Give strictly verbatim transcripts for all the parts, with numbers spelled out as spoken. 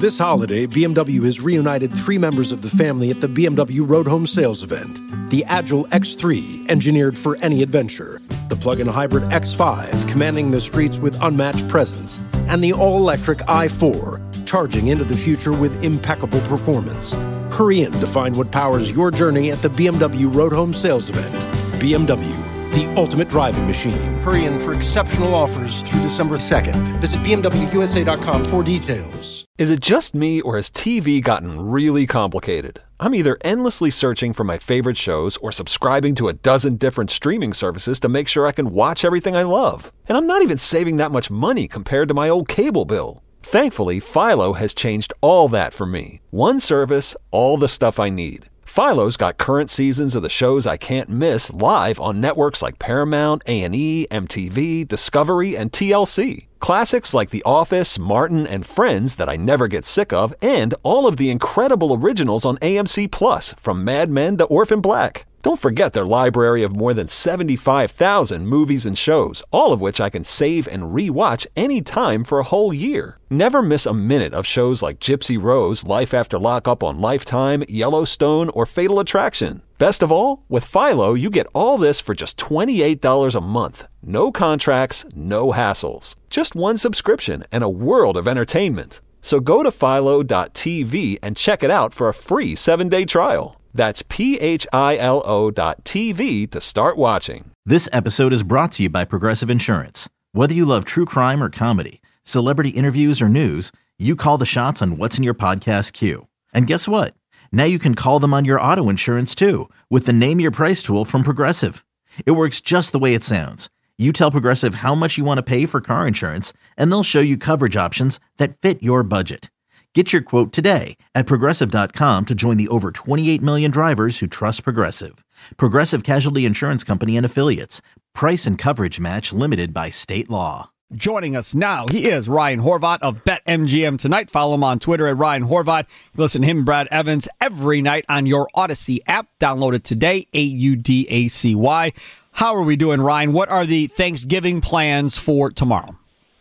This holiday, B M W has reunited three members of the family at the B M W Road Home Sales event. The Agile X three, engineered for any adventure. The plug-in hybrid X five, commanding the streets with unmatched presence. And the all-electric i four, charging into the future with impeccable performance. Hurry in to find what powers your journey at the B M W Road Home Sales event. B M W, the ultimate driving machine. Hurry in for exceptional offers through December second. Visit B M W U S A dot com for details. Is it just me, or has T V gotten really complicated? I'm either endlessly searching for my favorite shows or subscribing to a dozen different streaming services to make sure I can watch everything I love. And I'm not even saving that much money compared to my old cable bill. Thankfully, Philo has changed all that for me. One service, all the stuff I need. Philo's got current seasons of the shows I can't miss live on networks like Paramount, A and E, M T V, Discovery, and T L C. Classics like The Office, Martin, and Friends that I never get sick of, and all of the incredible originals on A M C Plus, from Mad Men to Orphan Black. Don't forget their library of more than seventy-five thousand movies and shows, all of which I can save and re-watch anytime for a whole year. Never miss a minute of shows like Gypsy Rose, Life After Lockup on Lifetime, Yellowstone, or Fatal Attraction. Best of all, with Philo, you get all this for just twenty-eight dollars a month. No contracts, no hassles. Just one subscription and a world of entertainment. So go to philo dot t v and check it out for a free seven-day trial. That's P H I L O dot T V to start watching. This episode is brought to you by Progressive Insurance. Whether you love true crime or comedy, celebrity interviews or news, you call the shots on what's in your podcast queue. And guess what? Now you can call them on your auto insurance too, with the Name Your Price tool from Progressive. It works just the way it sounds. You tell Progressive how much you want to pay for car insurance, and they'll show you coverage options that fit your budget. Get your quote today at Progressive dot com to join the over twenty-eight million drivers who trust Progressive. Progressive Casualty Insurance Company and Affiliates. Price and coverage match limited by state law. Joining us now, he is Ryan Horvat of BetMGM Tonight. Follow him on Twitter at Ryan Horvat. Listen to him and Brad Evans every night on your Odyssey app. Download it today, A U D A C Y. How are we doing, Ryan? What are the Thanksgiving plans for tomorrow?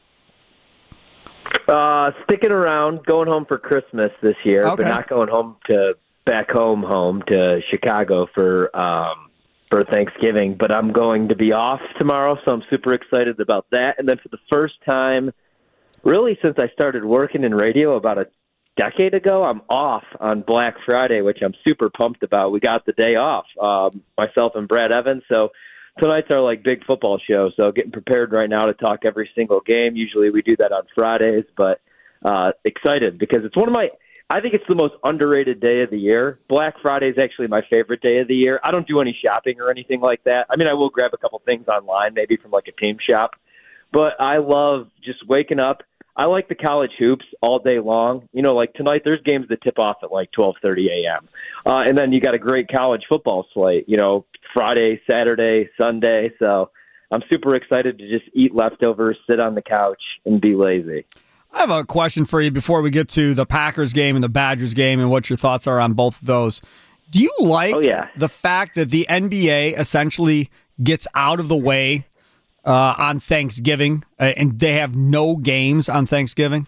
Uh, sticking around, going home for Christmas this year, okay. but not going home to back home, home to Chicago for um, for Thanksgiving. But I'm going to be off tomorrow, so I'm super excited about that. And then for the first time, really since I started working in radio about a decade ago, I'm off on Black Friday, which I'm super pumped about. We got the day off, um, myself and Brad Evans, so tonight's our like big football show, so getting prepared right now to talk every single game. Usually we do that on Fridays, but uh, excited because it's one of my – I think it's the most underrated day of the year. Black Friday is actually my favorite day of the year. I don't do any shopping or anything like that. I mean, I will grab a couple things online, maybe from like a team shop, but I love just waking up. I like the college hoops all day long. You know, like tonight there's games that tip off at like twelve thirty a.m. Uh, and then you got a great college football slate, you know, Friday, Saturday, Sunday. So I'm super excited to just eat leftovers, sit on the couch, and be lazy. I have a question for you before we get to the Packers game and the Badgers game and what your thoughts are on both of those. Do you like oh, yeah. the fact that the N B A essentially gets out of the way uh, on Thanksgiving uh, and they have no games on Thanksgiving?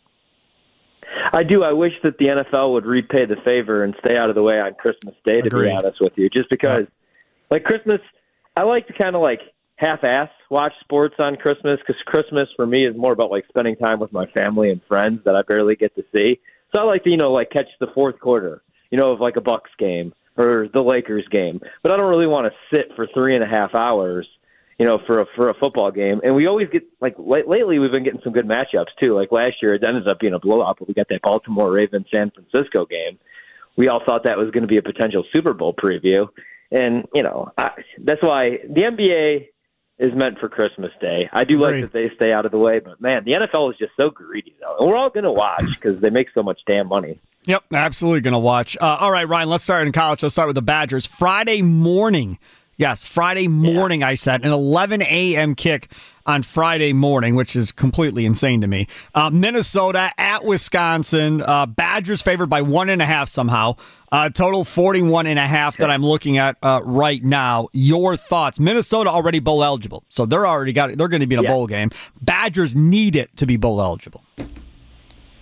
I do. I wish that the N F L would repay the favor and stay out of the way on Christmas Day, to Agreed. be honest with you, just because, yeah. like, Christmas, I like to kind of, like, half-ass watch sports on Christmas because Christmas, for me, is more about, like, spending time with my family and friends that I barely get to see. So I like to, you know, like, catch the fourth quarter, you know, of, like, a Bucks game or the Lakers game. But I don't really want to sit for three and a half hours, you know, for a, for a football game. And we always get, like, late, lately we've been getting some good matchups, too. Like, last year it ended up being a blowout, but we got that Baltimore Ravens-San Francisco game. We all thought that was going to be a potential Super Bowl preview. And, you know, I, that's why the N B A is meant for Christmas Day. I do like Great. that they stay out of the way, but, man, the N F L is just so greedy, though. And we're all going to watch because they make so much damn money. Yep, absolutely going to watch. Uh, all right, Ryan, let's start in college. Let's start with the Badgers. Friday morning. Yes, Friday morning, yeah. I said, an eleven a.m. kick on Friday morning, which is completely insane to me. Uh, Minnesota at Wisconsin. Uh, Badgers favored by one and a half somehow. Uh, total forty-one and a half that I'm looking at uh, right now. Your thoughts? Minnesota already bowl eligible, so they're already got. They're going to be in a yeah. bowl game. Badgers need it to be bowl eligible.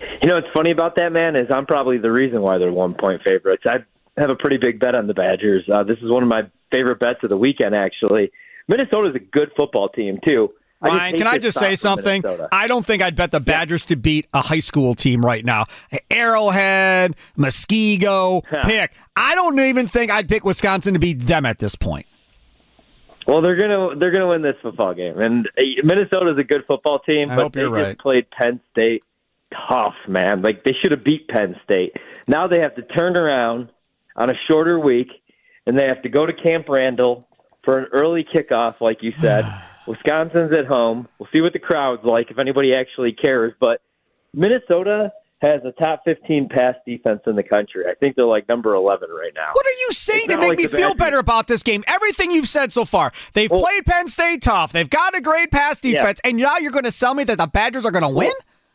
You know what's funny about that, man, is I'm probably the reason why they're one-point favorites. I have a pretty big bet on the Badgers. Uh, this is one of my favorite bets of the weekend, actually. Minnesota's a good football team, too. Ryan, can I just say something? I don't think I'd bet the Badgers to beat a high school team right now. Arrowhead, Muskego, pick. I don't even think I'd pick Wisconsin to beat them at this point. Well, they're gonna they're gonna win this football game, and Minnesota's a good football team, I but hope they you're just right. played Penn State tough, man. Like they should have beat Penn State. Now they have to turn around on a shorter week, and they have to go to Camp Randall for an early kickoff, like you said. Wisconsin's at home. We'll see what the crowd's like, if anybody actually cares. But Minnesota has a top fifteen pass defense in the country. I think they're like number eleven right now. What are you saying to make like me feel Badgers. better about this game? Everything you've said so far. They've well, played Penn State tough. They've got a great pass defense. Yeah. And now you're going to sell me that the Badgers are going to win?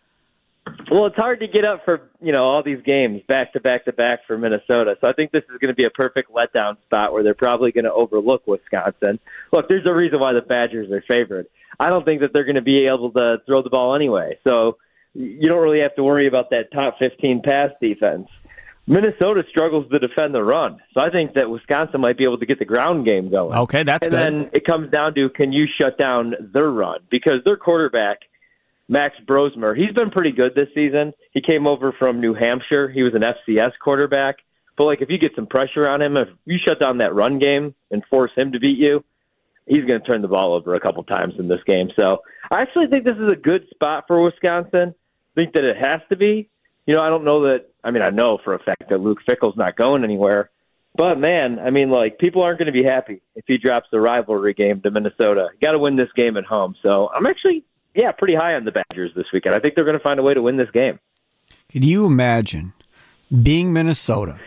Well, it's hard to get up for, you know, all these games back to back to back for Minnesota. So I think this is going to be a perfect letdown spot where they're probably going to overlook Wisconsin. Look, there's a reason why the Badgers are favored. I don't think that they're going to be able to throw the ball anyway. So you don't really have to worry about that top fifteen pass defense. Minnesota struggles to defend the run. So I think that Wisconsin might be able to get the ground game going. Okay, that's and good. And then it comes down to, can you shut down their run? Because their quarterback, Max Brosmer, he's been pretty good this season. He came over from New Hampshire. He was an F C S quarterback. But, like, if you get some pressure on him, if you shut down that run game and force him to beat you, he's going to turn the ball over a couple times in this game. So I actually think this is a good spot for Wisconsin. I think that it has to be. You know, I don't know that – I mean, I know for a fact that Luke Fickell's not going anywhere. But, man, I mean, like, people aren't going to be happy if he drops the rivalry game to Minnesota. You got to win this game at home. So I'm actually – yeah, pretty high on the Badgers this weekend. I think they're going to find a way to win this game. Can you imagine being Minnesota,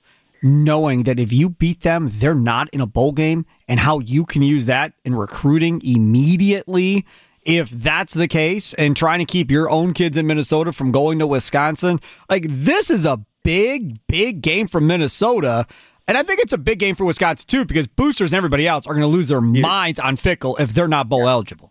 knowing that if you beat them, they're not in a bowl game, and how you can use that in recruiting immediately if that's the case, and trying to keep your own kids in Minnesota from going to Wisconsin? Like, this is a big, big game for Minnesota. And I think it's a big game for Wisconsin, too, because boosters and everybody else are going to lose their minds on Fickell if they're not bowl eligible.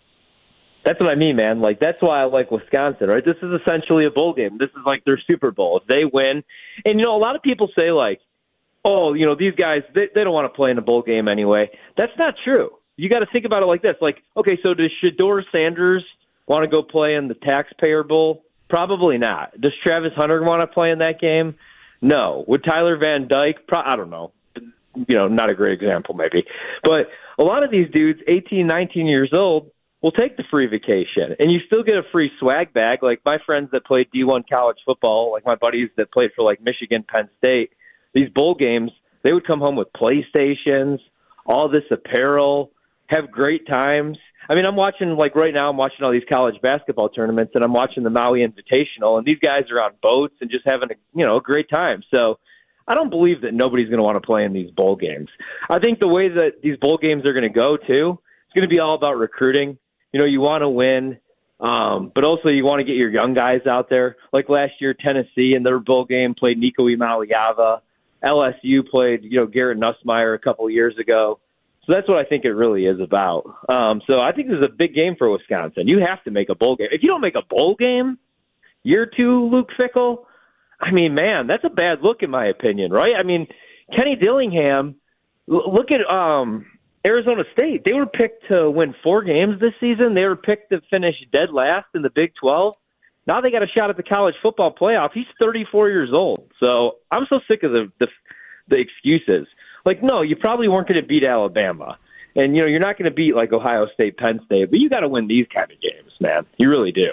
That's what I mean, man. Like, that's why I like Wisconsin, right? This is essentially a bowl game. This is like their Super Bowl. If they win, and, you know, a lot of people say, like, oh, you know, these guys, they, they don't want to play in a bowl game anyway. That's not true. You got to think about it like this. Like, okay, so does Shedeur Sanders want to go play in the Taxpayer Bowl? Probably not. Does Travis Hunter want to play in that game? No. Would Tyler Van Dyke? Pro- I don't know. You know, not a great example maybe. But a lot of these dudes, eighteen, nineteen years old, will take the free vacation, and you still get a free swag bag. Like my friends that played D one college football, like my buddies that played for like Michigan, Penn State, these bowl games, they would come home with PlayStations, all this apparel, have great times. I mean, I'm watching, like right now, I'm watching all these college basketball tournaments, and I'm watching the Maui Invitational, and these guys are on boats and just having a, you know, a great time. So I don't believe that nobody's going to want to play in these bowl games. I think the way that these bowl games are going to go, too, it's going to be all about recruiting. You know, you want to win, um, but also you want to get your young guys out there. Like last year, Tennessee in their bowl game played Nico Imaliava. L S U played, you know, Garrett Nussmeier a couple years ago. So that's what I think it really is about. Um, so I think this is a big game for Wisconsin. You have to make a bowl game. If you don't make a bowl game, year two, Luke Fickell, I mean, man, that's a bad look in my opinion, right? I mean, Kenny Dillingham, look at um, – Arizona State, they were picked to win four games this season. They were picked to finish dead last in the Big twelve. Now they got a shot at the college football playoff. He's thirty-four years old. So I'm so sick of the the, the excuses. Like, no, you probably weren't going to beat Alabama. And, you know, you're not going to beat, like, Ohio State, Penn State. But you got to win these kind of games, man. You really do.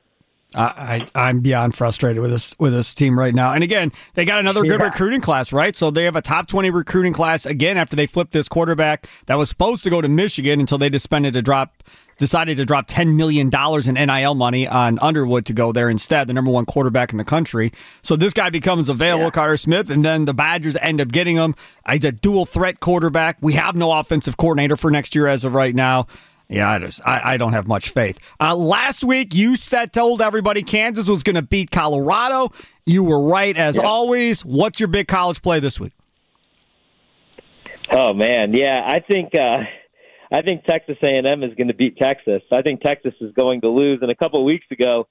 I, I, I'm beyond frustrated with this with this team right now. And again, they got another good yeah. recruiting class, right? So they have a top twenty recruiting class again after they flipped this quarterback that was supposed to go to Michigan until they decided to drop decided to drop ten million dollars in N I L money on Underwood to go there instead, the number one quarterback in the country. So this guy becomes available, yeah. Carter Smith, and then the Badgers end up getting him. He's a dual threat quarterback. We have no offensive coordinator for next year as of right now. Yeah, I just I, I don't have much faith. Uh, last week, you said told everybody Kansas was going to beat Colorado. You were right as yeah. always. What's your big college play this week? Oh man, yeah, I think uh, I think Texas A and M is going to beat Texas. I think Texas is going to lose. And a couple of weeks ago,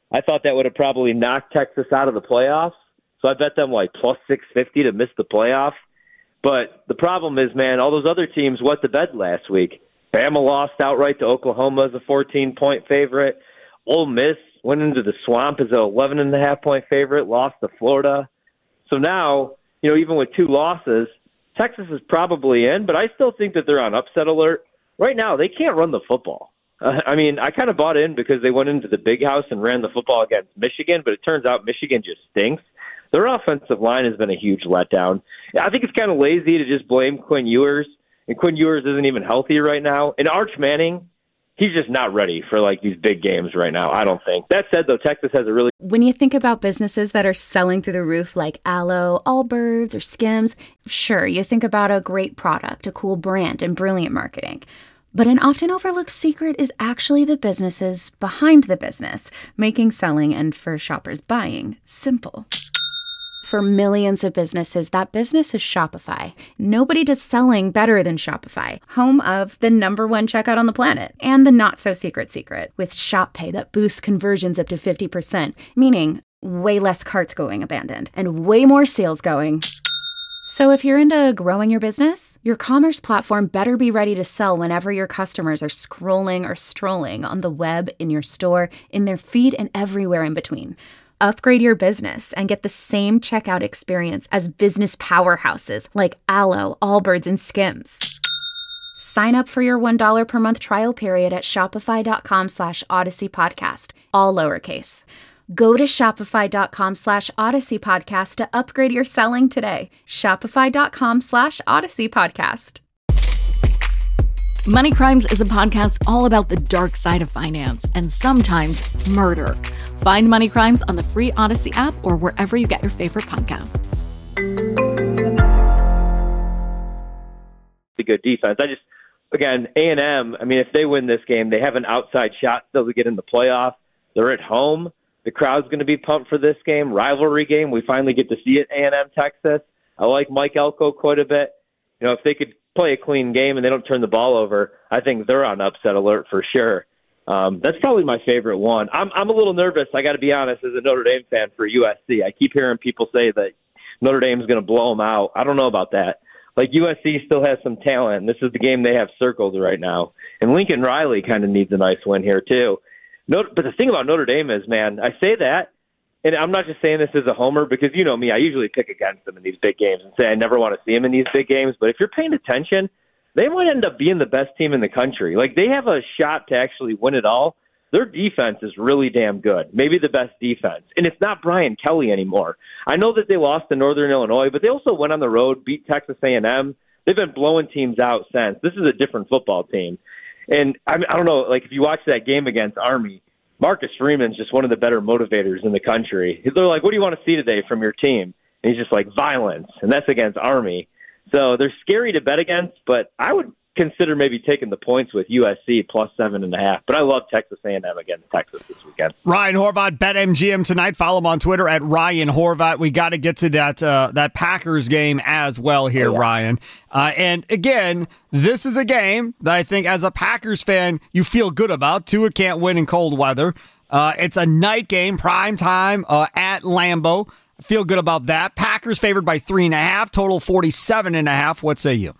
I thought that would have probably knocked Texas out of the playoffs. So I bet them like plus six fifty to miss the playoff. But the problem is, man, all those other teams wet the bed last week. Bama lost outright to Oklahoma as a fourteen-point favorite. Ole Miss went into the swamp as an eleven and a half point favorite, lost to Florida. So now, you know, even with two losses, Texas is probably in, but I still think that they're on upset alert. Right now, they can't run the football. Uh, I mean, I kind of bought in because they went into the big house and ran the football against Michigan, but it turns out Michigan just stinks. Their offensive line has been a huge letdown. I think it's kind of lazy to just blame Quinn Ewers, and Quinn Ewers isn't even healthy right now. And Arch Manning, he's just not ready for, like, these big games right now, I don't think. That said, though, Texas has a really... When you think about businesses that are selling through the roof like Aloe, Allbirds, or Skims, sure, you think about a great product, a cool brand, and brilliant marketing. But an often overlooked secret is actually the businesses behind the business, making selling and, for shoppers, buying simple. For millions of businesses, that business is Shopify. Nobody does selling better than Shopify, home of the number one checkout on the planet, and the not-so-secret secret, with Shop Pay that boosts conversions up to fifty percent, meaning way less carts going abandoned, and way more sales going. So if you're into growing your business, your commerce platform better be ready to sell whenever your customers are scrolling or strolling on the web, in your store, in their feed, and everywhere in between. Upgrade your business and get the same checkout experience as business powerhouses like Aloe, Allbirds, and Skims. Sign up for your one dollar per month trial period at shopify.com slash Odyssey Podcast, all lowercase. Go to shopify.com slash Odyssey Podcast to upgrade your selling today. Shopify.com slash Odyssey Podcast. Money Crimes is a podcast all about the dark side of finance and sometimes murder. Find Money Crimes on the free Odyssey app or wherever you get your favorite podcasts. The good defense. I just, again, A and M, I mean, if they win this game, they have an outside shot still to get in the playoff. They're at home. The crowd's going to be pumped for this game. Rivalry game. We finally get to see it, A and M, Texas. I like Mike Elko quite a bit. You know, if they could play a clean game and they don't turn the ball over, I think they're on upset alert for sure. Um, that's probably my favorite one. I'm I'm a little nervous, I got to be honest, as a Notre Dame fan for U S C. I keep hearing people say that Notre Dame's going to blow them out. I don't know about that. Like, U S C still has some talent. This is the game they have circled right now. And Lincoln Riley kind of needs a nice win here, too. Notre, but the thing about Notre Dame is, man, I say that, and I'm not just saying this as a homer because, you know me, I usually pick against them in these big games and say I never want to see them in these big games. But if you're paying attention, they might end up being the best team in the country. Like, they have a shot to actually win it all. Their defense is really damn good, maybe the best defense. And it's not Brian Kelly anymore. I know that they lost to Northern Illinois, but they also went on the road, beat Texas A and M. They've been blowing teams out since. This is a different football team. And I, mean, I don't know, like, if you watch that game against Army, Marcus Freeman's just one of the better motivators in the country. They're like, what do you want to see today from your team? And he's just like, violence. And that's against Army. So they're scary to bet against, but I would consider maybe taking the points with U S C plus seven and a half. But I love Texas A and M against Texas this weekend. Ryan Horvat, BetMGM tonight. Follow him on Twitter at Ryan Horvat. We got to get to that uh, that Packers game as well here, oh, yeah. Ryan. Uh, and again, this is a game that I think as a Packers fan you feel good about. Tua can't win in cold weather. Uh, it's a night game, prime time uh, at Lambeau. I feel good about that. Packers favored by three and a half, total forty-seven and a half. What say you?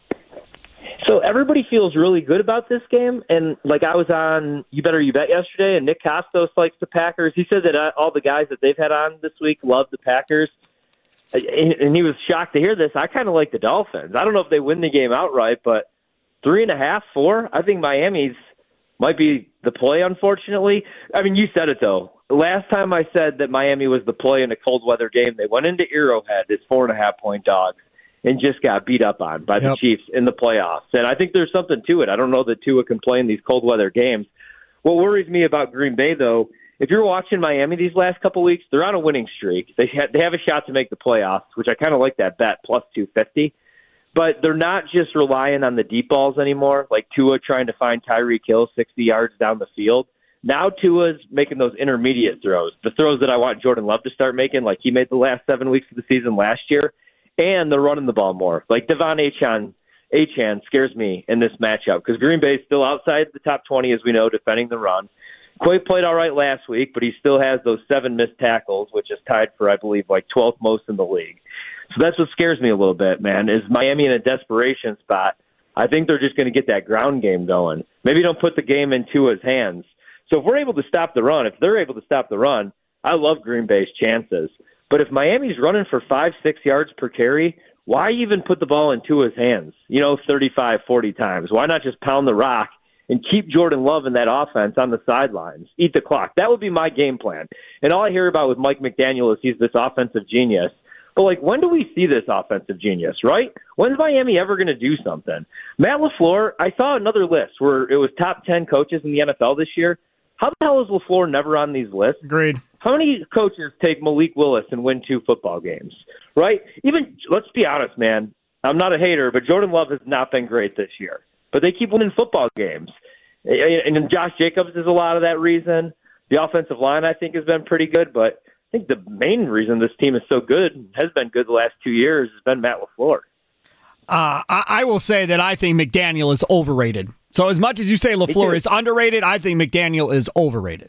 So everybody feels really good about this game, and like I was on You Better You Bet yesterday, and Nick Costos likes the Packers. He said that all the guys that they've had on this week love the Packers, and he was shocked to hear this. I kind of like the Dolphins. I don't know if they win the game outright, but three and a half, four, I think Miami's might be the play, unfortunately. I mean, you said it, though. Last time I said that Miami was the play in a cold weather game, they went into Arrowhead as four and a half point dogs and just got beat up on by yep. the Chiefs in the playoffs. And I think there's something to it. I don't know that Tua can play in these cold weather games. What worries me about Green Bay, though, if you're watching Miami these last couple weeks, they're on a winning streak. They ha- they have a shot to make the playoffs, which I kind of like that bet, plus two fifty. But they're not just relying on the deep balls anymore, like Tua trying to find Tyreek Hill sixty yards down the field. Now Tua's making those intermediate throws, the throws that I want Jordan Love to start making, like he made the last seven weeks of the season last year. And they're running the ball more. Like Devon Achane, Achane scares me in this matchup because Green Bay is still outside the top twenty, as we know, defending the run. Quay played all right last week, but he still has those seven missed tackles, which is tied for, I believe, like twelfth most in the league. So that's what scares me a little bit, man, is Miami in a desperation spot. I think they're just going to get that ground game going. Maybe don't put the game in Tua's hands. So if we're able to stop the run, if they're able to stop the run, I love Green Bay's chances. But if Miami's running for five, six yards per carry, why even put the ball in Tua's hands, you know, thirty-five, forty times? Why not just pound the rock and keep Jordan Love in that offense on the sidelines? Eat the clock. That would be my game plan. And all I hear about with Mike McDaniel is he's this offensive genius. But, like, when do we see this offensive genius, right? When's Miami ever going to do something? Matt LaFleur, I saw another list where it was top ten coaches in the N F L this year. How the hell is LaFleur never on these lists? Agreed. How many coaches take Malik Willis and win two football games, right? Even, let's be honest, man. I'm not a hater, but Jordan Love has not been great this year. But they keep winning football games. And Josh Jacobs is a lot of that reason. The offensive line, I think, has been pretty good. But I think the main reason this team is so good, has been good the last two years, has been Matt LaFleur. Uh, I, I will say that I think McDaniel is overrated. So as much as you say LaFleur is underrated, I think McDaniel is overrated.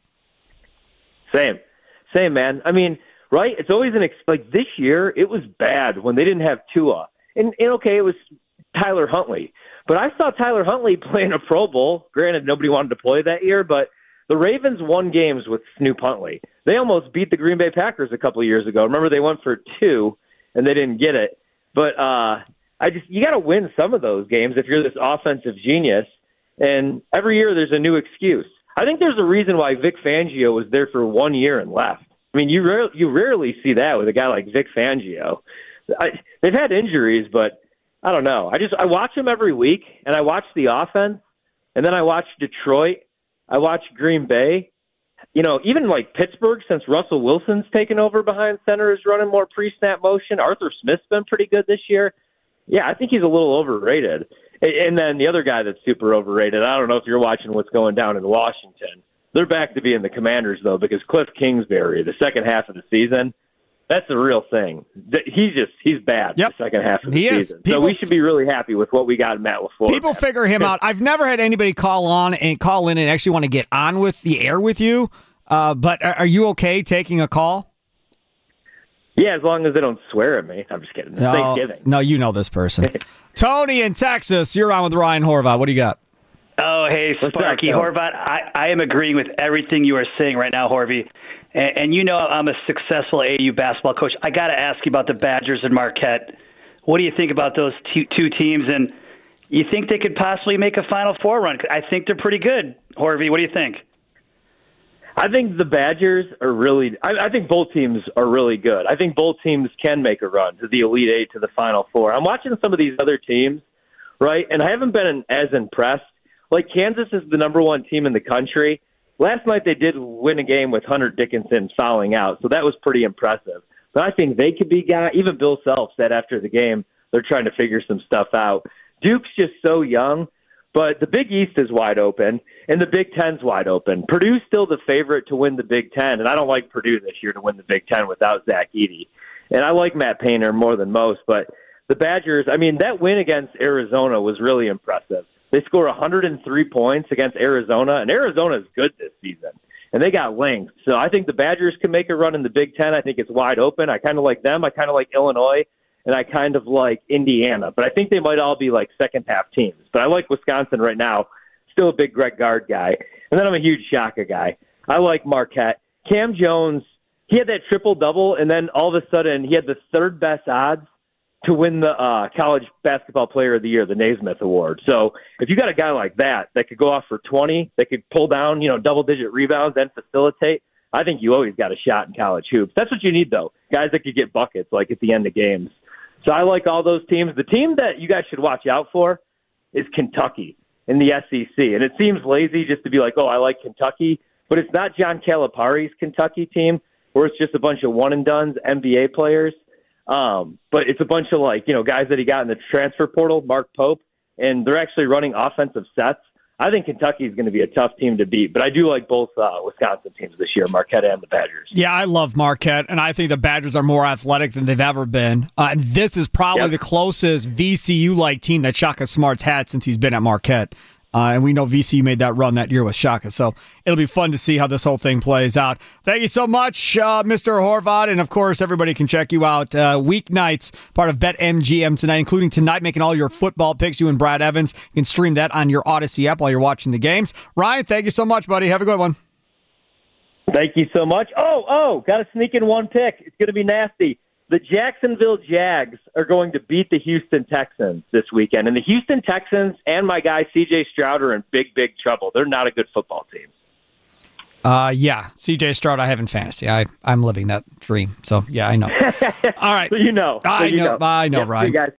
Same. Same, man. I mean, right? It's always an ex- like this year, it was bad when they didn't have Tua. And, and okay, it was Tyler Huntley. But I saw Tyler Huntley play in a Pro Bowl. Granted, nobody wanted to play that year, but the Ravens won games with Snoop Huntley. They almost beat the Green Bay Packers a couple of years ago. Remember, they went for two, and they didn't get it. But uh, I just you got to win some of those games if you're this offensive genius. And every year there's a new excuse. I think there's a reason why Vic Fangio was there for one year and left. I mean, you rare, you rarely see that with a guy like Vic Fangio. I, they've had injuries, but I don't know. I just I watch them every week, and I watch the offense, and then I watch Detroit. I watch Green Bay. You know, even like Pittsburgh, since Russell Wilson's taken over behind center, is running more pre-snap motion. Arthur Smith's been pretty good this year. Yeah, I think he's a little overrated. And then the other guy that's super overrated, I don't know if you're watching what's going down in Washington. They're back to being the Commanders, though, because Cliff Kingsbury, the second half of the season, that's the real thing. He's just, he's bad yep. the second half of the he season. People, so we should be really happy with what we got in Matt LaFleur. People man. figure him out. I've never had anybody call on and call in and actually want to get on with the air with you. Uh, but are you okay taking a call? Yeah, as long as they don't swear at me. I'm just kidding. It's no, Thanksgiving. No, you know this person. Tony in Texas, you're on with Ryan Horvath. What do you got? Oh, hey, Sparky Horvath. I, I am agreeing with everything you are saying right now, Horvey. And, and you know I'm a successful A A U basketball coach. I got to ask you about the Badgers and Marquette. What do you think about those two, two teams? And you think they could possibly make a Final Four run? I think they're pretty good, Horvey. What do you think? I think the Badgers are really I, I think both teams are really good. I think both teams can make a run to the Elite Eight, to the Final Four. I'm watching some of these other teams, right, and I haven't been as impressed. Like, Kansas is the number one team in the country. Last night they did win a game with Hunter Dickinson fouling out, so that was pretty impressive. But I think they could be guys. Even Bill Self said after the game they're trying to figure some stuff out. Duke's just so young. But the Big East is wide open, and the Big Ten's wide open. Purdue's still the favorite to win the Big Ten, and I don't like Purdue this year to win the Big Ten without Zach Edey. And I like Matt Painter more than most, but the Badgers, I mean, that win against Arizona was really impressive. They score one hundred three points against Arizona, and Arizona is good this season, and they got length. So I think the Badgers can make a run in the Big Ten. I think it's wide open. I kind of like them. I kind of like Illinois. And I kind of like Indiana, but I think they might all be like second half teams. But I like Wisconsin right now. Still a big Greg Gard guy. And then I'm a huge Shaka guy. I like Marquette. Cam Jones, he had that triple double, and then all of a sudden he had the third best odds to win the uh, College Basketball Player of the Year, the Naismith Award. So if you got a guy like that that could go off for twenty, that could pull down, you know, double digit rebounds and facilitate, I think you always got a shot in college hoops. That's what you need, though. Guys that could get buckets like at the end of games. So I like all those teams. The team that you guys should watch out for is Kentucky in the S E C. And it seems lazy just to be like, oh, I like Kentucky. But it's not John Calipari's Kentucky team where it's just a bunch of one-and-dones, N B A players. Um, but it's a bunch of, like, you know, guys that he got in the transfer portal, Mark Pope, and they're actually running offensive sets. I think Kentucky is going to be a tough team to beat, but I do like both uh, Wisconsin teams this year, Marquette and the Badgers. Yeah, I love Marquette, and I think the Badgers are more athletic than they've ever been. Uh, and this is probably yep. the closest V C U-like team that Shaka Smart's had since he's been at Marquette. Uh, and we know V C U made that run that year with Shaka. So it'll be fun to see how this whole thing plays out. Thank you so much, uh, Mister Horvat. And, of course, everybody can check you out uh, weeknights, part of BetMGM tonight, including tonight, making all your football picks, you and Brad Evans. You can stream that on your Odyssey app while you're watching the games. Ryan, thank you so much, buddy. Have a good one. Thank you so much. Oh, oh, got to sneak in one pick. It's going to be nasty. The Jacksonville Jags are going to beat the Houston Texans this weekend. And the Houston Texans and my guy C J Stroud are in big, big trouble. They're not a good football team. Uh, yeah, C J Stroud I have in fantasy. I, I'm living that dream. So, yeah, I know. All right. So you know. So I you know. know. I know, yep, Ryan. you guys.